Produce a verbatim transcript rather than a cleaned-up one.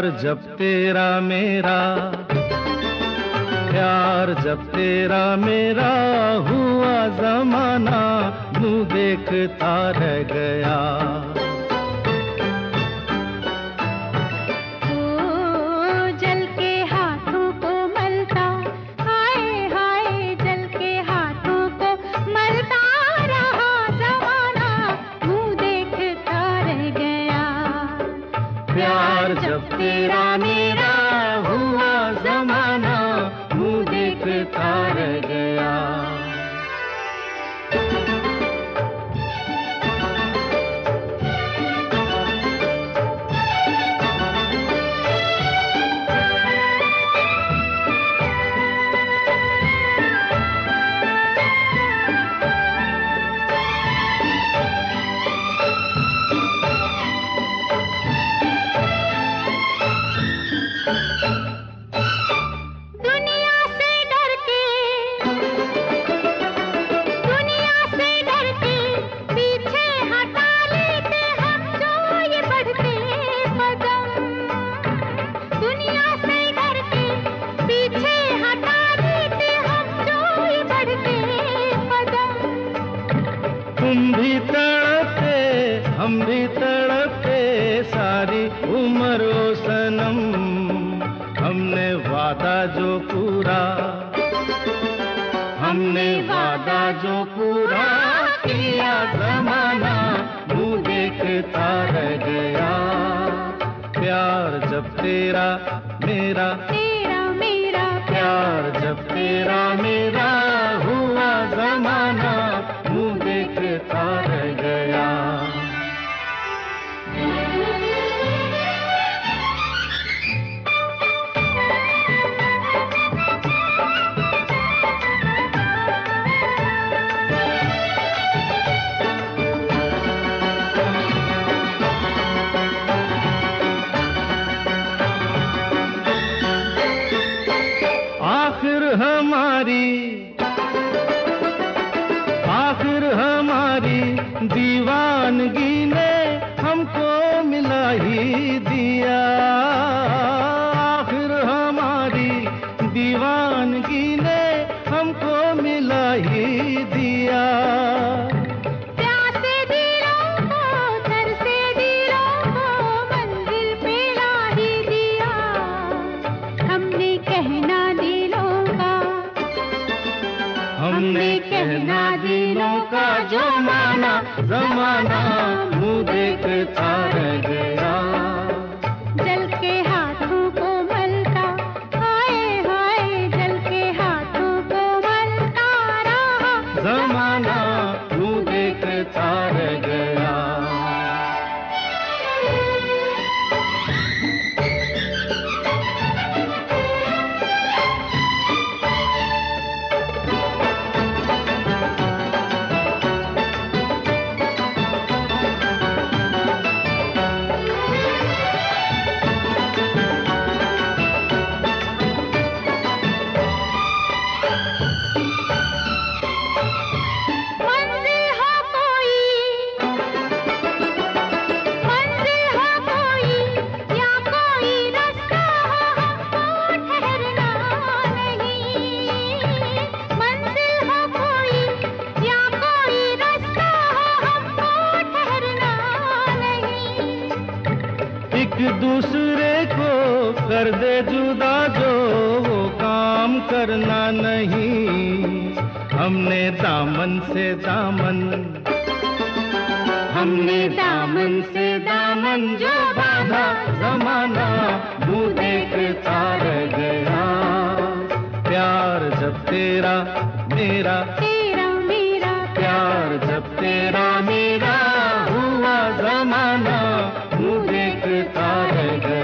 प्यार जब तेरा मेरा, प्यार जब तेरा मेरा हुआ जमाना, मुँह देखता रह गया। प्यार जब तेरा मेरा हुआ जमाना, मुँह देखता रह गया। तुम भी तड़पते हम भी तड़पते सारी उम्र ओ सनम, हमने वादा जो पूरा, हमने वादा जो पूरा किया, जमाना मुँह देखता रह गया। प्यार जब तेरा मेरा, तेरा मेरा, प्यार जब तेरा मेरा हुआ जमाना, मुँह देखता रह गया। आखिर हमारी, आखिर हमारी दीवानगी ने हमको मिला ही दिया। आखिर हमारी दीवानगी ने हमको मिला ही दिया। प्यासे दिलों को, तरसे दिलों को मंजिल पे ला ही दिया। हमने कहना दिलों का, हमने कहना दिलों का जो माना, जमाना मुँह देखता रह गया। जल के हाथों को मलता, हाय हाय जल के हाथों को मलता रहा, जमाना मुँह देखता रह गया। एक दूसरे को कर दे जुदा जो वो काम करना नहीं। हमने दामन से दामन, हमने दामन से दामन जो बांधा, जमाना मुँह देखता रह गया। प्यार जब तेरा मेरा, तेरा मेरा, प्यार जब तेरा मेरा हुआ जमाना, मुँह देखता रह गया।